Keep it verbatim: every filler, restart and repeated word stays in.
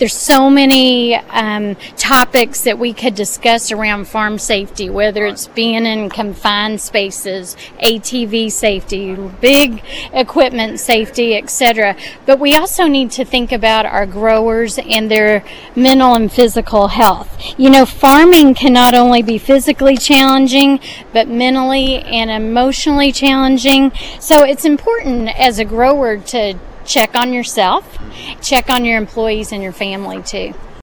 there's so many um, topics that we could discuss around farm safety, whether it's being in confined spaces, A T V safety, big equipment safety, et cetera. But we also need to think about our growers and their mental and physical health. You know, farming can not only be physically challenging, but mentally and emotionally challenging. So it's important as a grower to check on yourself, check on your employees and your family too.